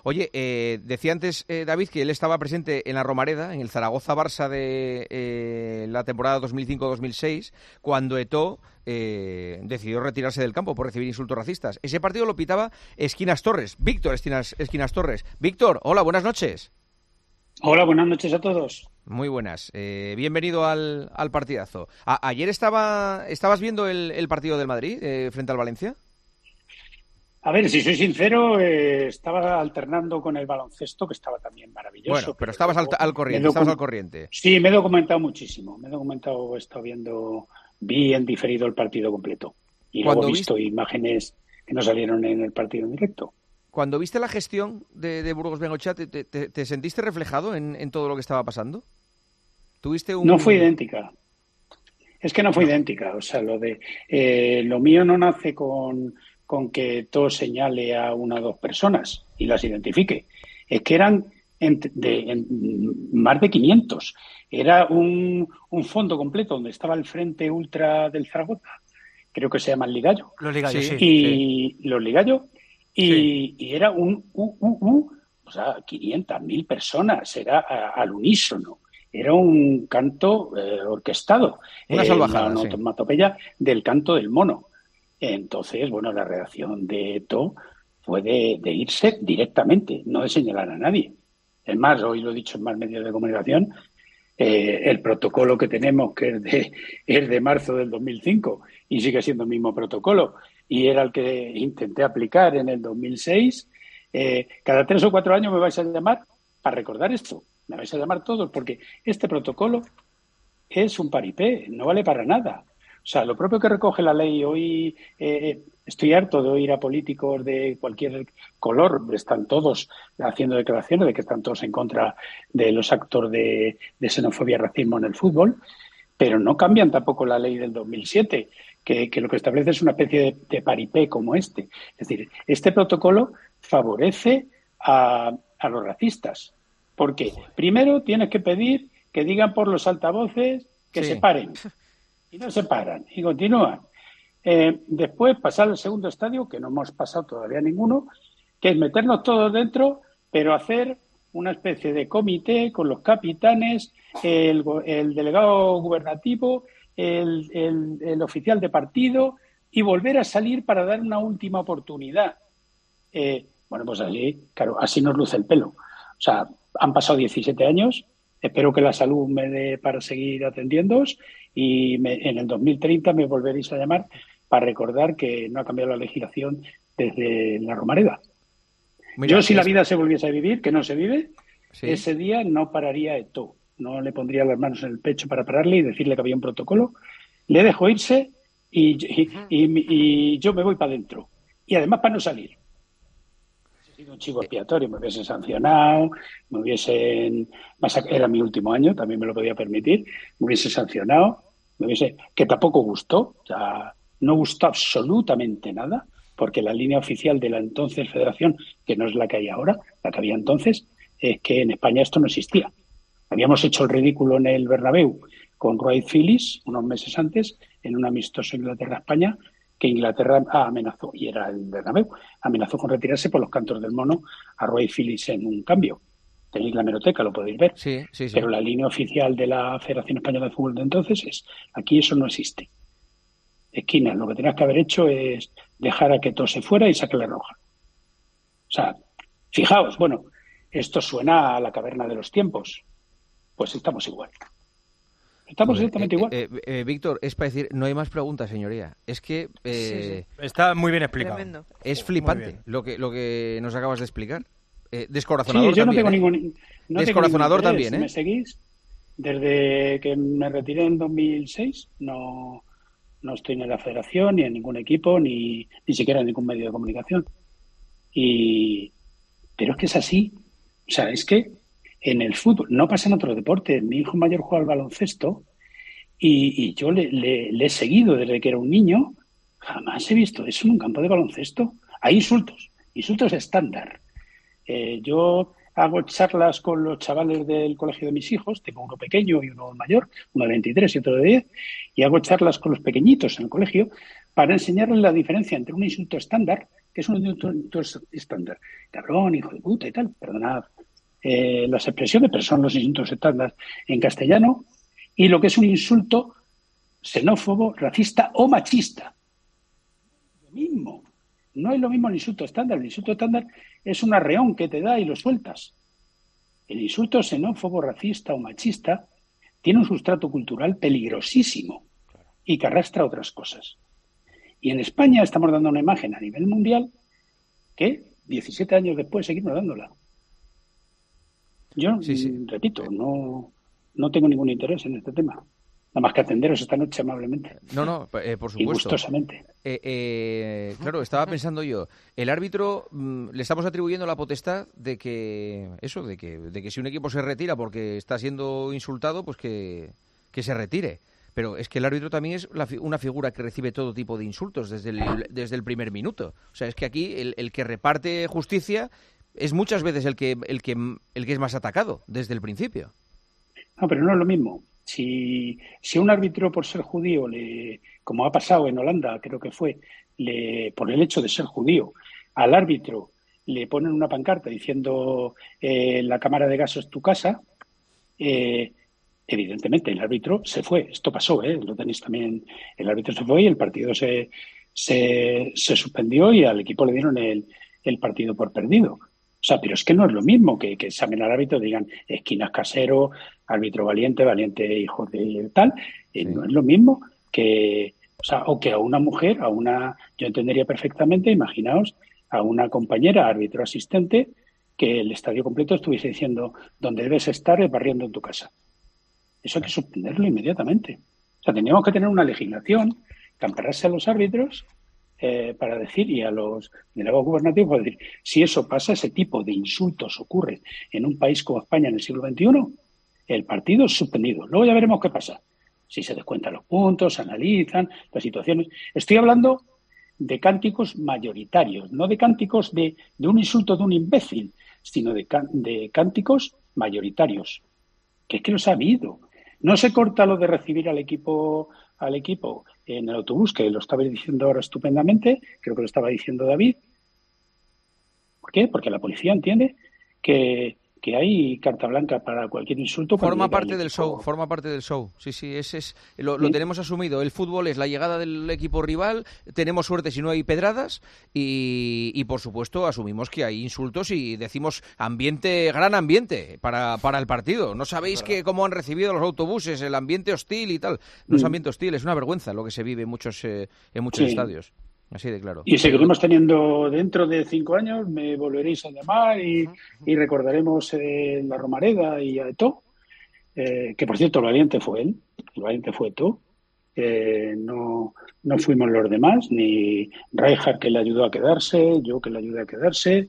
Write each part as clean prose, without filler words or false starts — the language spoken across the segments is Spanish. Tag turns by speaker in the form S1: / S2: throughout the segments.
S1: Oye, decía antes David que él estaba presente en la Romareda, en el Zaragoza-Barça de la temporada 2005-2006, cuando Eto'o decidió retirarse del campo por recibir insultos racistas. Ese partido lo pitaba Esquinas Torres, Víctor Esquinas Torres. Víctor, hola, buenas noches.
S2: Hola, buenas noches a todos.
S1: Muy buenas. Bienvenido al partidazo. ¿Ayer estabas viendo el partido del Madrid frente al Valencia?
S2: A ver, si soy sincero, estaba alternando con el baloncesto, que estaba también maravilloso.
S1: Bueno, pero estabas al corriente.
S2: Sí, me he documentado muchísimo. He estado vi en diferido el partido completo. Y luego he visto imágenes que no salieron en el partido en directo.
S1: Cuando viste la gestión de Burgos Bengoechea, ¿te sentiste reflejado en todo lo que estaba pasando?
S2: No fue idéntica. Es que no fue idéntica. O sea, lo mío no nace con que todo señale a una o dos personas y las identifique. Es que eran más de 500. Era un fondo completo donde estaba el Frente Ultra del Zaragoza. Creo que se llama el Ligallo.
S3: Los Ligallos, sí.
S2: Y los Ligallos. Y era o sea, 500.000 personas. Era al unísono. Era un canto orquestado.
S1: Una salvajada,
S2: una onomatopeya del canto del mono. Entonces, bueno, la reacción de Eto'o fue de irse directamente, no de señalar a nadie. Es más, hoy lo he dicho en más medios de comunicación, el protocolo que tenemos, que es de marzo del 2005 y sigue siendo el mismo protocolo, y era el que intenté aplicar en el 2006, cada 3 o 4 años me vais a llamar para recordar esto. Me vais a llamar todos, porque este protocolo es un paripé, no vale para nada. O sea, lo propio que recoge la ley hoy, estoy harto de oír a políticos de cualquier color, están todos haciendo declaraciones de que están todos en contra de los actos de xenofobia y racismo en el fútbol, pero no cambian tampoco la ley del 2007, que lo que establece es una especie de paripé como este. Es decir, este protocolo favorece a los racistas, porque primero tienes que pedir que digan por los altavoces que se paren. Y no se paran, y continúan. Después pasar al segundo estadio, que no hemos pasado todavía ninguno, que es meternos todos dentro, pero hacer una especie de comité con los capitanes, el delegado gubernativo, el oficial de partido, y volver a salir para dar una última oportunidad. Bueno, pues así nos luce el pelo. O sea, han pasado 17 años. Espero que la salud me dé para seguir atendiéndoos y en el 2030 me volveréis a llamar para recordar que no ha cambiado la legislación desde la Romareda. Mira, si la vida se volviese a vivir, que no se vive, ese día no pararía Eto'o. No le pondría las manos en el pecho para pararle y decirle que había un protocolo. Le dejo irse y yo me voy para adentro. Y además para no salir. Un chivo expiatorio, me hubiesen sancionado, era mi último año, también me lo podía permitir, me hubiese sancionado, que tampoco gustó, o sea, no gustó absolutamente nada, porque la línea oficial de la entonces federación, que no es la que hay ahora, la que había entonces, es que en España esto no existía. Habíamos hecho el ridículo en el Bernabéu con Wright Phillips unos meses antes, en un amistoso Inglaterra-España, que Inglaterra amenazó, y era el Bernabéu, amenazó con retirarse por los cantos del mono a Roy Phillips en un cambio. Tenéis la hemeroteca, lo podéis ver.
S1: Sí.
S2: Pero la línea oficial de la Federación Española de Fútbol de entonces es, aquí eso no existe. Esquinas, lo que tenías que haber hecho es dejar a que todo se fuera y sacarle roja. O sea, fijaos, bueno, esto suena a la caverna de los tiempos. Pues estamos igual. Estamos exactamente igual.
S1: Víctor, es para decir, no hay más preguntas, señoría. Es que
S3: está muy bien explicado.
S4: Tremendo.
S1: Es flipante lo que nos acabas de explicar. Descorazonador
S2: yo
S1: también.
S2: No tengo ningún
S1: descorazonador
S2: interés.
S1: también, ¿eh?
S2: ¿Me seguís? Desde que me retiré en 2006, no estoy ni en la federación, ni en ningún equipo, ni siquiera en ningún medio de comunicación. Pero es que es así. O sea, es que en el fútbol, no pasa en otros deportes. Mi hijo mayor juega al baloncesto y yo le he seguido desde que era un niño. Jamás he visto eso en un campo de baloncesto. Hay insultos estándar. Yo hago charlas con los chavales del colegio de mis hijos, tengo uno pequeño y uno mayor, uno de 23 y otro de 10, y hago charlas con los pequeñitos en el colegio para enseñarles la diferencia entre un insulto estándar, ¿Qué es un insulto estándar? Cabrón, hijo de puta y tal. Perdonad las expresiones, pero son los insultos estándar en castellano. Y lo que es un insulto xenófobo, racista o machista. Lo mismo. No es lo mismo el insulto estándar. El insulto estándar es un arreón que te da y lo sueltas. El insulto xenófobo, racista o machista tiene un sustrato cultural peligrosísimo y que arrastra otras cosas. Y en España estamos dando una imagen a nivel mundial que 17 años después seguimos dándola. Yo, repito, no tengo ningún interés en este tema. Nada más que atenderos esta noche amablemente.
S1: No, por supuesto.
S2: Y gustosamente.
S1: Claro, estaba pensando yo, el árbitro le estamos atribuyendo la potestad de que si un equipo se retira porque está siendo insultado, pues que se retire. Pero es que el árbitro también es una figura que recibe todo tipo de insultos desde el primer minuto. O sea, es que aquí el que reparte justicia es muchas veces el que es más atacado desde el principio.
S2: No, pero no es lo mismo. Si un árbitro por ser judío, como ha pasado en Holanda, creo que fue, por el hecho de ser judío, al árbitro le ponen una pancarta diciendo la cámara de gas es tu casa, evidentemente el árbitro se fue. Esto pasó, lo tenéis también. El árbitro se fue y el partido se suspendió y al equipo le dieron el partido por perdido. O sea, pero es que no es lo mismo que examen al árbitro, digan esquinas casero, árbitro valiente hijo de tal. Sí. No es lo mismo que, o que a una mujer, yo entendería perfectamente, imaginaos, a una compañera, árbitro asistente, que el estadio completo estuviese diciendo donde debes estar es barriendo en tu casa. Eso hay que suspenderlo inmediatamente. O sea, teníamos que tener una legislación que amparase a los árbitros para decir, y a los delegados gubernativos, para decir, si eso pasa, ese tipo de insultos ocurre en un país como España en el siglo XXI, el partido es suspendido. Luego ya veremos qué pasa. Si se descuentan los puntos, se analizan las situaciones. Estoy hablando de cánticos mayoritarios, no de cánticos de un insulto de un imbécil, sino de cánticos mayoritarios. Que es que los ha habido. No se corta lo de recibir al equipo en el autobús, que lo estaba diciendo ahora estupendamente, creo que lo estaba diciendo David. ¿Por qué? Porque la policía entiende que hay carta blanca para cualquier insulto.
S1: Forma parte del show. Sí, lo tenemos asumido. El fútbol es la llegada del equipo rival, tenemos suerte si no hay pedradas y por supuesto asumimos que hay insultos y decimos gran ambiente para el partido. No sabéis cómo han recibido los autobuses, el ambiente hostil y tal. No es ambiente hostil, es una vergüenza lo que se vive en muchos estadios. Así de claro.
S2: Y seguiremos teniendo, dentro de 5 años, me volveréis a llamar y recordaremos la Romareda y a Eto'o, que por cierto el valiente fue él, el valiente fue Eto'o, no fuimos los demás, ni Rijkaard que le ayudó a quedarse, yo que le ayudé a quedarse,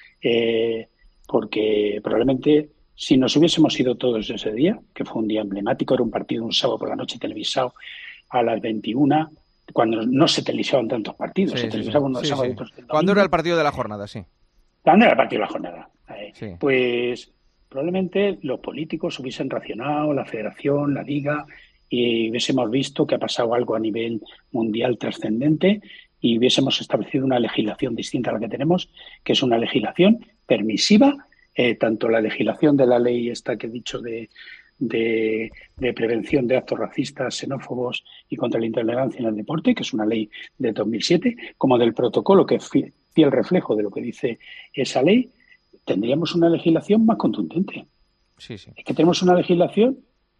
S2: porque probablemente si nos hubiésemos ido todos ese día, que fue un día emblemático, era un partido un sábado por la noche televisado a las 21, cuando no se televisaban tantos partidos, se televisaban unos sábados y otros el domingo.
S1: ¿Cuándo era el partido de la jornada? Sí.
S2: ¿Cuándo era el partido de la jornada? Pues probablemente los políticos hubiesen racionado, la federación, la liga, y hubiésemos visto que ha pasado algo a nivel mundial trascendente y hubiésemos establecido una legislación distinta a la que tenemos, que es una legislación permisiva, tanto la legislación de la ley esta que he dicho de prevención de actos racistas, xenófobos y contra la intolerancia en el deporte, que es una ley de 2007, como del protocolo, que es fiel reflejo de lo que dice esa ley, tendríamos una legislación más contundente.
S1: Sí.
S2: Es que tenemos una legislación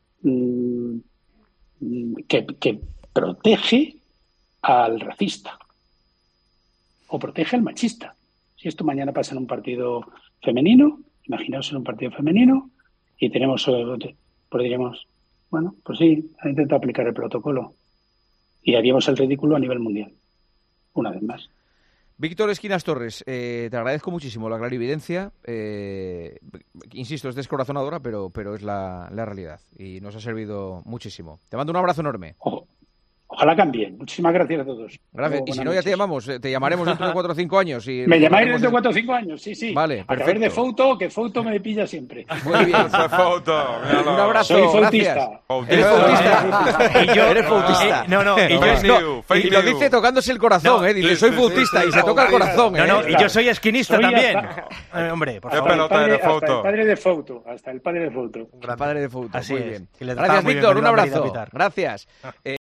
S2: que protege al racista o protege al machista. Si esto mañana pasa en un partido femenino, imaginaos en un partido femenino y tenemos... Pues diríamos, bueno, pues sí, han intentado aplicar el protocolo y haríamos el ridículo a nivel mundial, una vez más.
S1: Víctor Esquinas Torres, te agradezco muchísimo la clarividencia. Insisto, es descorazonadora, pero es la realidad y nos ha servido muchísimo. Te mando un abrazo enorme.
S2: Ojalá cambien. Muchísimas gracias a todos.
S1: Gracias. Y si no, ya te llamamos. Te llamaremos dentro de 4 o 5 años. Y
S2: me llamáis dentro de 4 o 5 años, sí.
S1: Vale,
S2: a
S1: perfecto.
S2: través de Fouto, que Fouto me pilla siempre.
S1: Muy bien. Un abrazo.
S2: Soy fautista.
S1: ¿Eres fautista?
S3: Y yo,
S1: ¿Eres fautista?
S3: Y
S1: lo dice tocándose el corazón, dice, soy fautista y se toca el corazón.
S3: Y yo soy esquinista también. Hombre, por favor.
S2: Hasta el padre de Fouto. Hasta el padre de Fouto.
S1: El padre de Fouto,
S3: Así
S1: muy
S3: es.
S1: bien.
S3: Que le
S1: Gracias,
S3: muy
S1: Víctor,
S3: bien,
S1: un abrazo. Gracias.